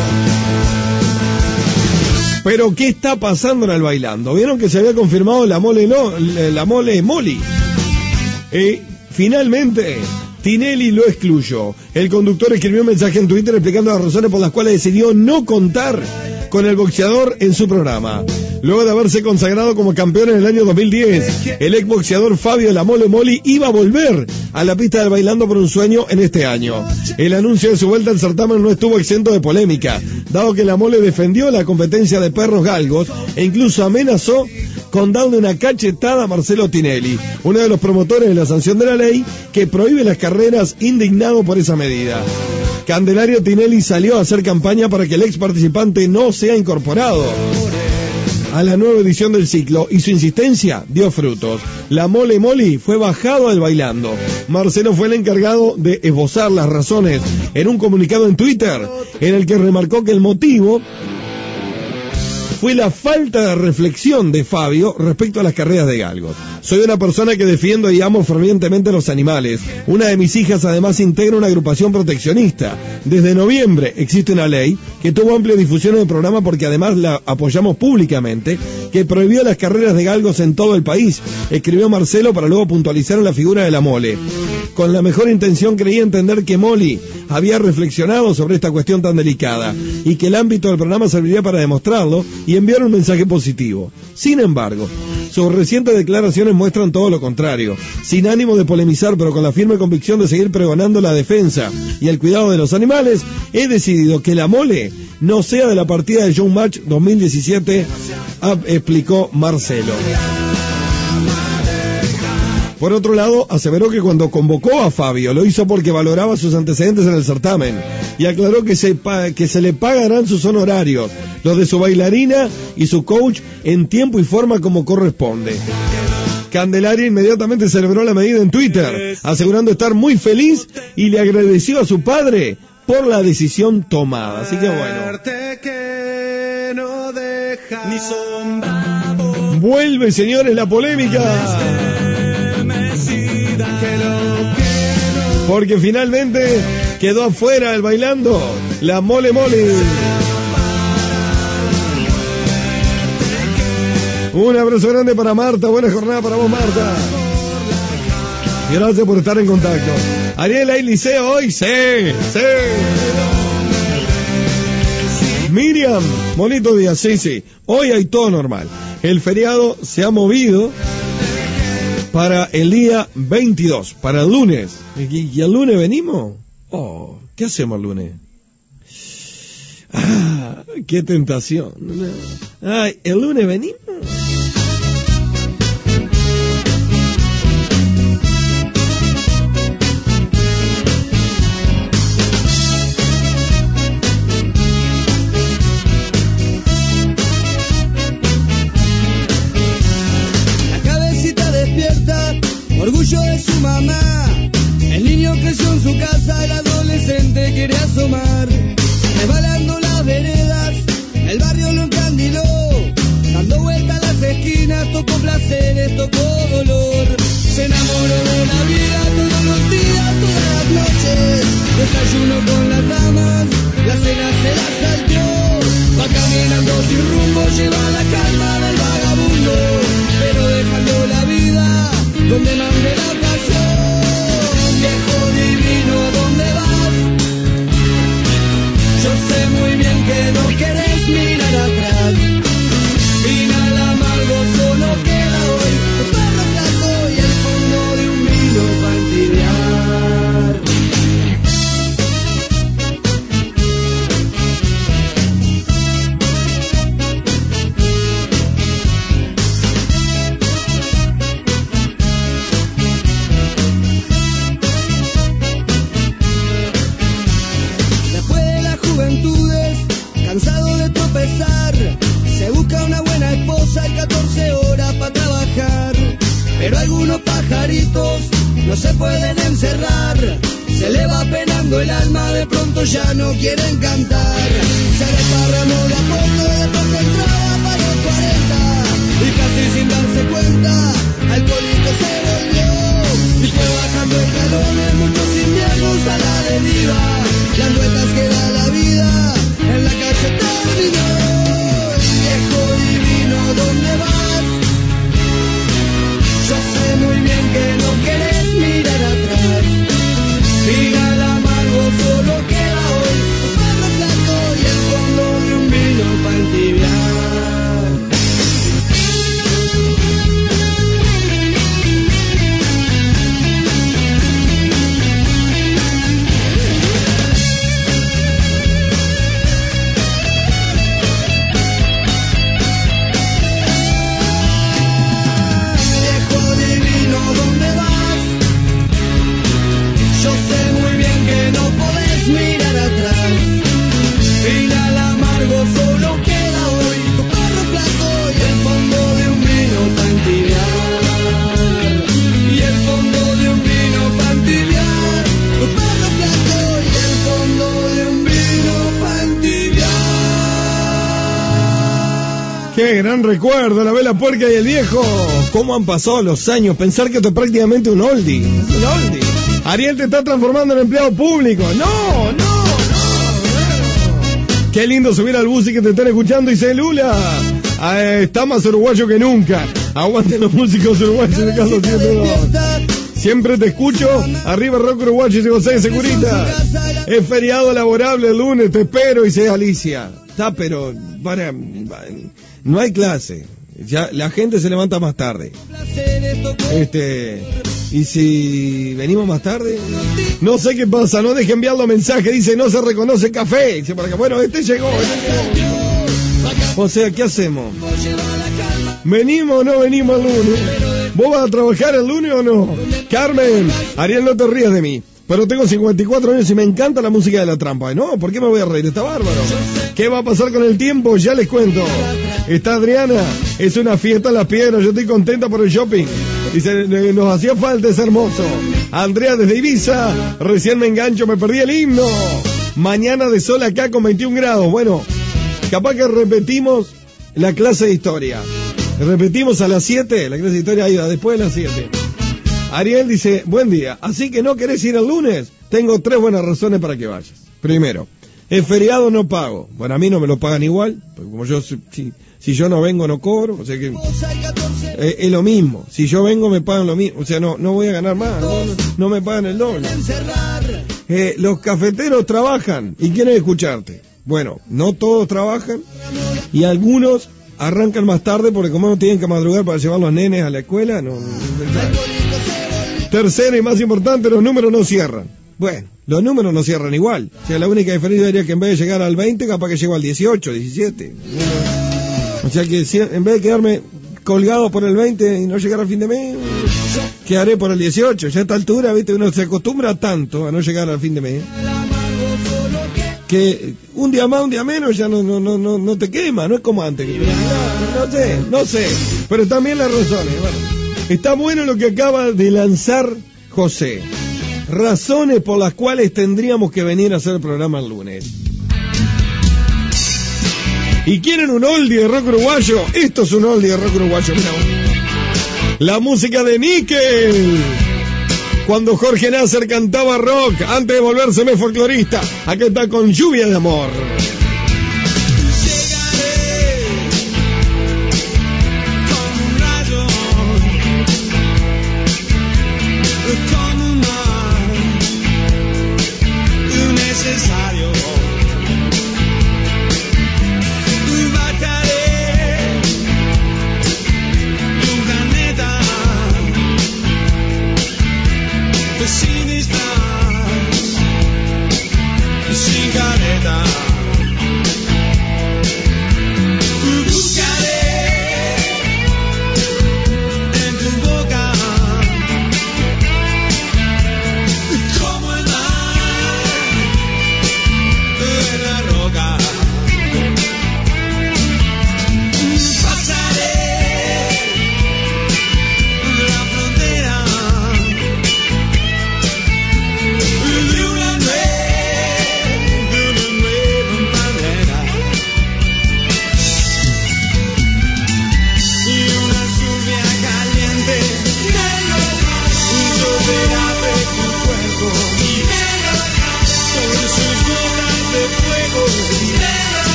Pero ¿qué está pasando en el bailando? ¿Vieron que se había confirmado la mole, no, la mole Moli? Eh, finalmente, Tinelli lo excluyó. El conductor escribió un mensaje en Twitter explicando las razones por las cuales decidió no contar con el boxeador en su programa. Luego de haberse consagrado como campeón en el año dos mil diez, el exboxeador Fabio La Mole Moli iba a volver a la pista del Bailando por un Sueño en este año. El anuncio de su vuelta al certamen no estuvo exento de polémica, dado que La Mole defendió la competencia de perros galgos e incluso amenazó con darle una cachetada a Marcelo Tinelli, uno de los promotores de la sanción de la ley que prohíbe las carreras, indignado por esa medida. Candelario Tinelli salió a hacer campaña para que el ex participante no sea incorporado a la nueva edición del ciclo y su insistencia dio frutos. La Mole Moli fue bajado del Bailando. Marcelo fue el encargado de esbozar las razones en un comunicado en Twitter en el que remarcó que el motivo fue la falta de reflexión de Fabio respecto a las carreras de galgos. Soy una persona que defiendo y amo fervientemente los animales. Una de mis hijas además integra una agrupación proteccionista. Desde noviembre existe una ley que tuvo amplia difusión en el programa porque además la apoyamos públicamente, que prohibió las carreras de galgos en todo el país, escribió Marcelo para luego puntualizar en la figura de la Mole. Con la mejor intención creí entender que Moli había reflexionado sobre esta cuestión tan delicada y que el ámbito del programa serviría para demostrarlo y enviar un mensaje positivo. Sin embargo, sus recientes declaraciones muestran todo lo contrario. Sin ánimo de polemizar, pero con la firme convicción de seguir pregonando la defensa y el cuidado de los animales, he decidido que la Mole no sea de la partida de Showmatch dos mil diecisiete, explicó Marcelo. Por otro lado, aseveró que cuando convocó a Fabio lo hizo porque valoraba sus antecedentes en el certamen y aclaró que se, que se le pagarán sus honorarios, los de su bailarina y su coach, en tiempo y forma como corresponde. Candelaria inmediatamente celebró la medida en Twitter, asegurando estar muy feliz y le agradeció a su padre por la decisión tomada. Así que bueno. Vuelve, señores, la polémica. Porque finalmente quedó afuera el Bailando la Mole Mole. Un abrazo grande para Marta, buena jornada para vos, Marta. Gracias por estar en contacto. Ariel, ¿hay liceo hoy? Sí, sí. Miriam, bonito día, sí, sí. Hoy hay todo normal. El feriado se ha movido para el día veintidós, para el lunes. ¿Y, y el lunes venimos? Oh, ¿qué hacemos el lunes? Ah, qué tentación. Ay, ¿el lunes venimos? Orgullo de su mamá, el niño creció en su casa, el adolescente quiere asomar, rebalando las veredas, el barrio lo encandiló, dando vueltas a las esquinas, tocó placeres, tocó dolor, se enamoró de la vida todos los días, todas las noches, desayuno con las damas, la cena se la salteó, va caminando sin rumbo, lleva la calma del vagabundo, pero dejando la vida donde mande la pasión, viejo divino, ¿dónde vas? Yo sé muy bien que no querés mirar atrás, final amargo solo queda hoy, un perro flaco y el fondo de un vino para entibiar. Cansado de tropezar, se busca una buena esposa y catorce horas para trabajar. Pero algunos pajaritos no se pueden encerrar, se le va penando el alma, de pronto ya no quieren cantar. Se desparramó de a poco, de pronto entraba para los cuarenta, y casi sin darse cuenta gran recuerdo, la Vela Puerca y el Viejo. ¿Cómo han pasado los años? Pensar que esto es prácticamente un oldie. Es un oldie. Ariel te está transformando en empleado público. No, no, no, no. Qué lindo subir al bus y que te estén escuchando, dice Lula. Ah, está más uruguayo que nunca. Aguanten los músicos uruguayos de Caso ciento dos. Siempre te escucho. Arriba Rock Uruguayo, dice José Securita. Es feriado laborable el lunes, te espero, dice Alicia. Está, pero para, no hay clase. Ya la gente se levanta más tarde. Este, y si venimos más tarde, no sé qué pasa, no deje enviar los mensajes, dice no se reconoce café. Dice para acá, bueno, este llegó, este llegó. O sea, ¿qué hacemos? ¿Venimos o no venimos el lunes? ¿Vos vas a trabajar el lunes o no? Carmen, Ariel, no te rías de mí, pero tengo cincuenta y cuatro años y me encanta la música de La Trampa. No, ¿por qué me voy a reír? Está bárbaro. ¿Qué va a pasar con el tiempo? Ya les cuento. Está Adriana, es una fiesta en Las Piedras, yo estoy contenta por el shopping. Dice, nos hacía falta, es hermoso. Andrea desde Ibiza, recién me engancho, me perdí el himno. Mañana de sol acá con veintiún grados. Bueno, capaz que repetimos la clase de historia. Repetimos a las siete, la clase de historia iba después de las siete. Ariel dice, buen día, así que no querés ir el lunes. Tengo tres buenas razones para que vayas. Primero, el feriado no pago. Bueno, a mí no me lo pagan igual, porque como yo, si, si yo no vengo no cobro, o sea que eh, es lo mismo. Si yo vengo me pagan lo mismo, o sea, no, no voy a ganar más, no, no me pagan el doble. Eh, los cafeteros trabajan y quieren escucharte. Bueno, no todos trabajan y algunos arrancan más tarde porque como no tienen que madrugar para llevar los nenes a la escuela, no, no, no. Tercero y más importante, los números no cierran. Bueno, los números no cierran igual. O sea, la única diferencia sería que en vez de llegar al veinte, capaz que llego al dieciocho, diecisiete. O sea que si, en vez de quedarme colgado por el veinte y no llegar al fin de mes, quedaré por el dieciocho. Ya a esta altura, viste, uno se acostumbra tanto a no llegar al fin de mes, que un día más, un día menos ya no, no, no, no, no te quema, no es como antes. No, no sé, no sé, pero también las razones. Bueno, está bueno lo que acaba de lanzar José. Razones por las cuales tendríamos que venir a hacer el programa el lunes. ¿Y quieren un oldie de rock uruguayo? Esto es un oldie de rock uruguayo. Mira, la música de Níquel. Cuando Jorge Nasser cantaba rock antes de volvérseme folclorista. Aquí está con Lluvia de Amor. Sin careta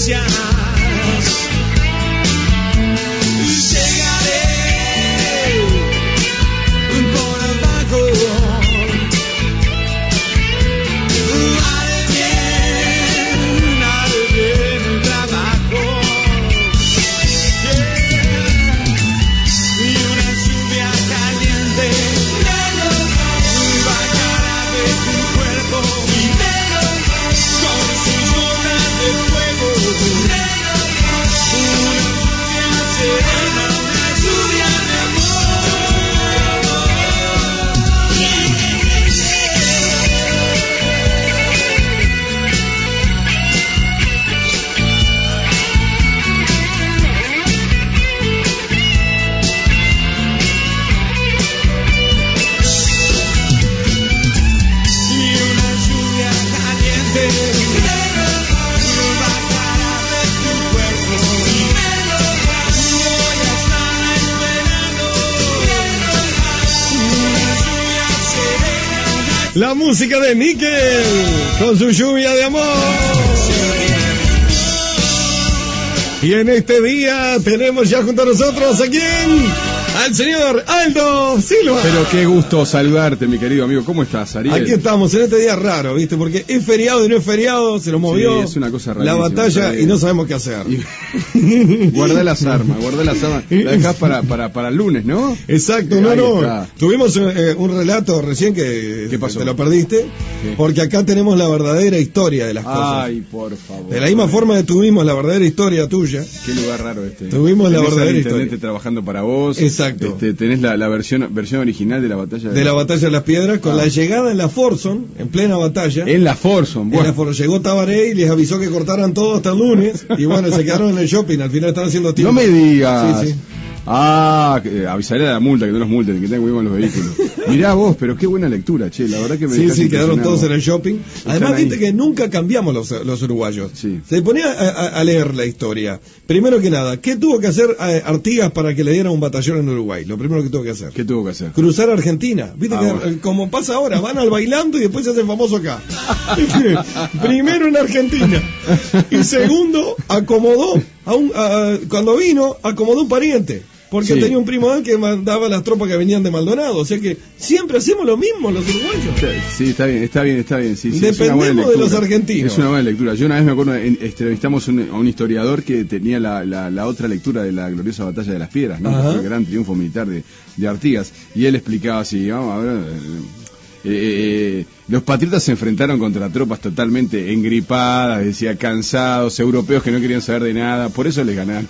ansias. Llegaré por abajo. Haré bien, haré bien el trabajo. Yeah. Y una lluvia caliente bajará de tu cuerpo con sus gotas de fuego. Una lluvia serena, una lluvia de y una lluvia caliente bajará de tu cuerpo. Voy a estar esperando una lluvia serena, La música de Níquel con su lluvia de amor. Y en este día tenemos ya junto a nosotros a quién, al señor Aldo Silva. Pero qué gusto saludarte, mi querido amigo. ¿Cómo estás, Ariel? Aquí estamos en este día raro, ¿viste? Porque es feriado y no es feriado, se nos movió Sí, es una cosa la rarísima, batalla está y no sabemos qué hacer. Guardá las armas, guardá las armas. La dejás para, para, para el lunes, ¿no? Exacto, no, Ahí no. está. Tuvimos eh, un relato recién que ¿Qué pasó? te lo perdiste, Sí. porque acá tenemos la verdadera historia de las cosas. Ay, por favor. De la misma forma que tuvimos la verdadera historia tuya, Qué lugar raro este. Tuvimos la Tenés al verdadera intendente historia. trabajando para vos. Exacto. Este, tenés la, la versión versión original de la batalla de la batalla de las piedras, con Ah. la llegada en la Forson, en plena batalla. En la Forson, En bueno. la Forson llegó Tabaré y les avisó que cortaran todo hasta el lunes. Y bueno, se quedaron en el shopping. Al final están haciendo tiempo. No me digas. Sí, sí. Ah, que, eh, avisaré a la multa, que no los multen, que tengan cuidado con los vehículos. Mirá vos, pero qué buena lectura, che, la verdad que me Sí, dejaste sí, quedaron impresionado. todos en el shopping. Además, Están viste ahí. que nunca cambiamos los, los uruguayos. Sí. Se ponía a, a- a leer la historia. Primero que nada, ¿qué tuvo que hacer eh, Artigas para que le dieran un batallón en Uruguay? Lo primero que tuvo que hacer. ¿Qué tuvo que hacer? Cruzar Argentina. Viste Ah, que bueno. eh, como pasa ahora, van al bailando y después se hacen famosos acá. Primero en Argentina. Y segundo, acomodó a un, a- cuando vino, acomodó un pariente. Porque Sí. tenía un primo de él que mandaba las tropas que venían de Maldonado. O sea que siempre hacemos lo mismo los uruguayos. Sí, está bien, está bien, está bien. Sí, sí, es una buena Dependemos de los lectura. argentinos. Es una buena lectura. Yo una vez me acuerdo, en- este, entrevistamos un- a un historiador que tenía la, la, la otra lectura de la gloriosa batalla de las piedras, ¿no? Que Ajá. fue el gran triunfo militar de, de Artigas. Y él explicaba así, vamos a ver. eh, eh, los patriotas se enfrentaron contra tropas totalmente engripadas, decía, cansados, europeos que no querían saber de nada, por eso les ganaron.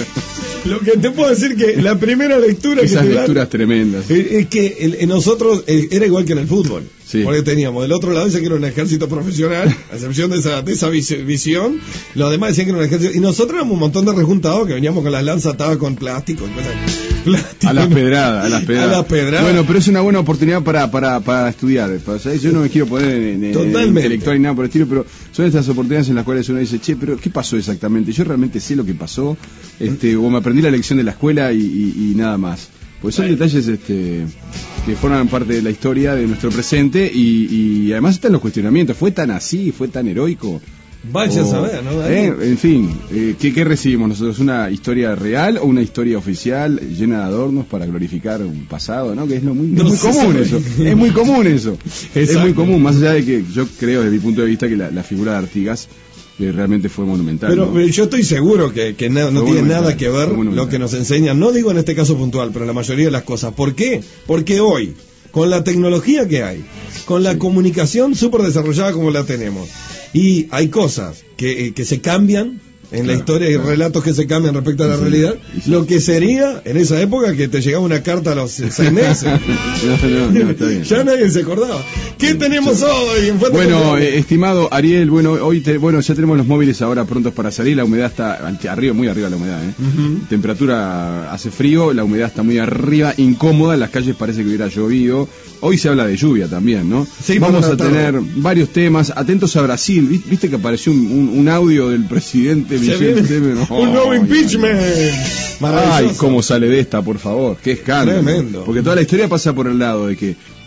Lo que te puedo decir que la primera lectura que Esas te dan lecturas tremendas. es, es que el- en nosotros eh, era igual que en el fútbol. Sí. Porque teníamos del otro lado decían que era un ejército profesional, a excepción de esa, de esa vis- visión. Los demás decían que era un ejército. Y nosotros éramos un montón de rejuntados que veníamos con las lanzas atadas con plástico. y cosas. Plástico. A las pedradas, a las pedradas. A las pedradas. Bueno, pero es una buena oportunidad para, para, para estudiar. Para- ¿sabes? Yo no me quiero poner en, en- en Totalmente. intelectual ni nada por el estilo, pero son estas oportunidades en las cuales uno dice, che, pero ¿qué pasó exactamente? Yo realmente sé lo que pasó, este, o me aprendí la lección de la escuela y, y- y nada más. Pues son detalles este, que forman parte de la historia de nuestro presente y, y además están los cuestionamientos. ¿Fue tan así? ¿Fue tan heroico? Vaya a O- saber, ¿no? eh, en fin, eh, ¿qué, ¿qué recibimos nosotros? ¿Una historia real o una historia oficial llena de adornos para glorificar un pasado? ¿No? Que es lo muy, es No muy se común sabe. eso. Es muy común eso. Es Exacto. muy común, más allá de que yo creo desde mi punto de vista que la, la figura de Artigas eh, realmente fue monumental. Pero ¿no? eh, yo estoy seguro que, que no, no Fue tiene monumental, nada que ver fue monumental. lo que nos enseñan, no digo en este caso puntual, pero en la mayoría de las cosas. ¿Por qué? Porque hoy, con la tecnología que hay, con la comunicación súper desarrollada como la tenemos, y hay cosas que, eh, que se cambian en la Claro, historia, hay claro. relatos que se cambian respecto a la Sí, realidad, y sí. lo que sería en esa época que te llegaba una carta a los eh, seis meses. No, no, no, está bien. Ya nadie se acordaba. ¿Qué tenemos hoy en Fuente Bueno, Confiable? eh, estimado Ariel, bueno, hoy te- bueno, ya tenemos los móviles ahora prontos para salir, la humedad está ante- arriba, muy arriba la humedad, ¿eh? Ujú. Temperatura hace frío, la humedad está muy arriba, incómoda, en las calles parece que hubiera llovido. Hoy se habla de lluvia también, ¿no? Sí, Vamos para a la tarde. tener varios temas, atentos a Brasil, ¿vi- viste que apareció un, un- un audio del presidente Se Michel viene Temer? un nuevo Ay, impeachment. Ay, Maravilloso. cómo sale de esta, por favor, qué escándalo. Tremendo. Porque toda la historia pasa por el lado de que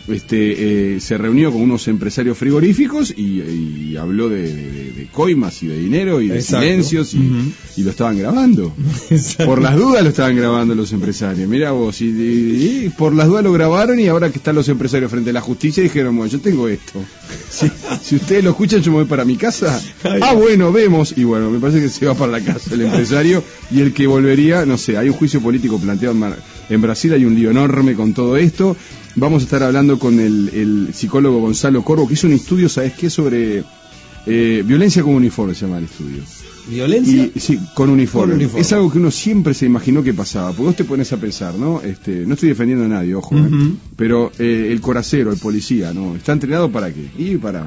este, eh, se reunió con unos empresarios frigoríficos y, y habló de, de, de coimas y de dinero y de Exacto. silencios y, Uh-huh. y lo estaban grabando. Por las dudas lo estaban grabando los empresarios. Mira vos, y, y- y por las dudas lo grabaron y ahora que están los empresarios frente a la justicia dijeron, bueno, yo tengo esto. Si, si ustedes lo escuchan, yo me voy para mi casa. Ah, bueno, vemos. Y bueno, me parece que se va para la casa el empresario y el que volvería, no sé, hay un juicio político planteado en, Mar- en Brasil, hay un lío enorme con todo esto. Vamos a estar hablando con el, el psicólogo Gonzalo Corvo, que hizo un estudio, ¿sabes qué? Sobre eh, violencia con uniforme, se llama el estudio. ¿Violencia? Y, sí, con uniforme. Con uniforme. Es algo que uno siempre se imaginó que pasaba. Porque vos te pones a pensar, ¿no? Este, no estoy defendiendo a nadie, ojo, ¿eh? Ujú. Pero eh, el coracero, el policía, ¿no? ¿Está entrenado para qué? Y para,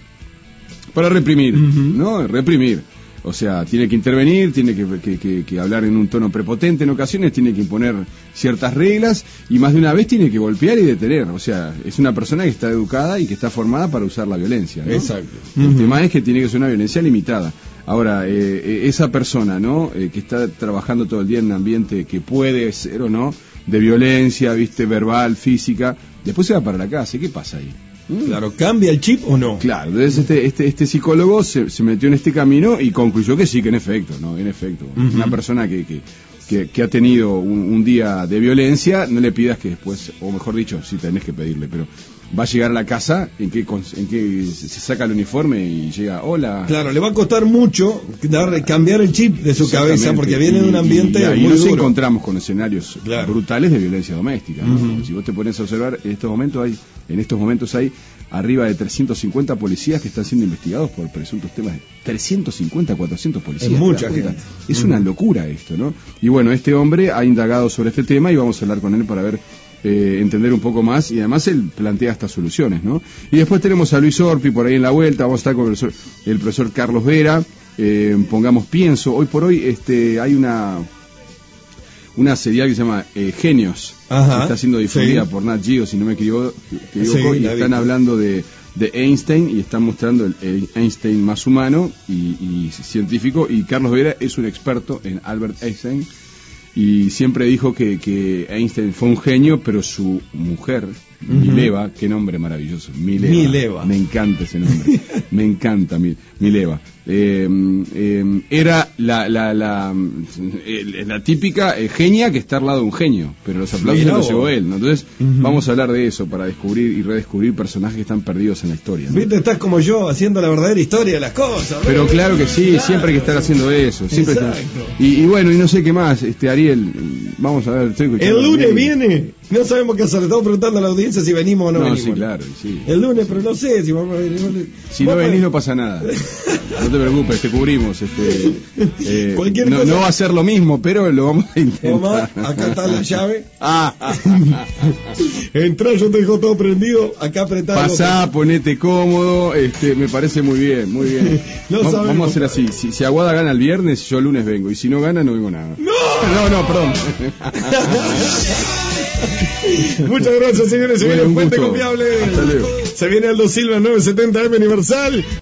para reprimir, ¿no? Reprimir. O sea, tiene que intervenir, tiene que, que, que, que hablar en un tono prepotente en ocasiones, tiene que imponer ciertas reglas y más de una vez tiene que golpear y detener. O sea, es una persona que está educada y que está formada para usar la violencia, ¿no? Exacto. El Ujú. tema es que tiene que ser una violencia limitada. Ahora, eh, eh, esa persona, ¿no? Eh, que está trabajando todo el día en un ambiente que puede ser o no de violencia, viste, verbal, física, después se va para la casa. ¿Y qué pasa ahí? Claro, ¿cambia el chip o no? Claro, entonces este, este, este psicólogo se, se metió en este camino y concluyó que sí, que en efecto, ¿no? En efecto. Ujú. Una persona que, que, que, que ha tenido un, un día de violencia, no le pidas que después, o mejor dicho, sí tenés que pedirle, pero va a llegar a la casa en que, cons- en que se saca el uniforme y llega, hola. Claro, le va a costar mucho dar, cambiar el chip de su cabeza Exactamente. porque viene de un Y- ambiente y, y ahí muy nos duro. encontramos con escenarios brutales de violencia doméstica, ¿no? Ujú. Si vos te pones a observar, en estos momentos hay, en estos momentos hay arriba de trescientos cincuenta policías que están siendo investigados por presuntos temas. trescientos cincuenta, cuatrocientos policías. Es ¿te mucha das cuenta? gente. Es Ujú. una locura esto, ¿no? Y bueno, este hombre ha indagado sobre este tema y vamos a hablar con él para ver, eh, entender un poco más, y además él plantea estas soluciones, ¿no? Y después tenemos a Luis Orpi por ahí en la vuelta, vamos a estar con el profesor, el profesor Carlos Vera, eh, pongamos pienso, hoy por hoy este hay una una serial que se llama eh, Genios, Ajá, que está siendo difundida sí. por Nat Geo, si no me equivoco, equivoco, Sí, y la están vi. hablando de, de Einstein y están mostrando el, el Einstein más humano y, y científico, y Carlos Vera es un experto en Albert Einstein y siempre dijo que, que Einstein fue un genio, pero su mujer, Ujú. Mileva, qué nombre maravilloso, Mileva, Mileva. me encanta ese nombre, me encanta Mi- Mileva, eh, eh, era la la, la, eh, la típica eh, genia que está al lado de un genio, pero los aplausos Mirá se los vos. llevó él, ¿no? Entonces Ujú. vamos a hablar de eso para descubrir y redescubrir personajes que están perdidos en la historia, ¿no? Viste, estás como yo haciendo la verdadera historia de las cosas. Pero ¿ves? claro que sí, Claro. siempre hay que estar haciendo eso, siempre está- Exacto. y, y bueno, y no sé qué más, este Ariel, vamos a ver, estoy escuchando El lunes bien. viene. No sabemos qué hacer. Le estamos preguntando a la audiencia si venimos o no, No, venimos. sí, claro, sí. El lunes, pero no sé si vamos a venir. Si no Vamos a- venís no pasa nada. No te preocupes, te cubrimos. Este, eh, Cualquier no, cosa- no va a ser lo mismo, pero lo vamos a intentar. Omar, acá está la llave. Ah, ah, Entrá, yo te dejo todo prendido. Acá apretado. pasá, ponete cómodo. Este, me parece muy bien, muy bien. No Va- sabemos. vamos a hacer así. Si, si Aguada gana el viernes, yo el lunes vengo. Y si no gana, no vengo nada. ¡No! No, no, perdón. Muchas gracias, señores. Se Bueno, viene un Fuente gusto. Confiable. Hasta luego. Se viene Aldo Silva nueve setenta M Universal.